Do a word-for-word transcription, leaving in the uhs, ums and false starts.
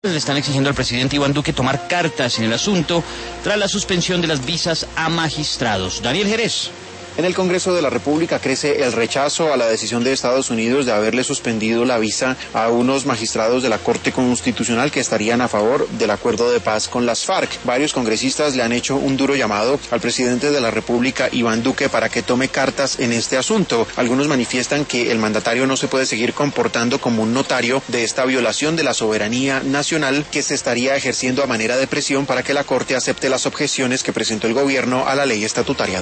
Le están exigiendo al presidente Iván Duque tomar cartas en el asunto tras la suspensión de las visas a magistrados. Daniel Jerez. En el Congreso de la República crece el rechazo a la decisión de Estados Unidos de haberle suspendido la visa a unos magistrados de la Corte Constitucional que estarían a favor del acuerdo de paz con las FARC. Varios congresistas le han hecho un duro llamado al presidente de la República, Iván Duque, para que tome cartas en este asunto. Algunos manifiestan que el mandatario no se puede seguir comportando como un notario de esta violación de la soberanía nacional que se estaría ejerciendo a manera de presión para que la Corte acepte las objeciones que presentó el gobierno a la ley estatutaria.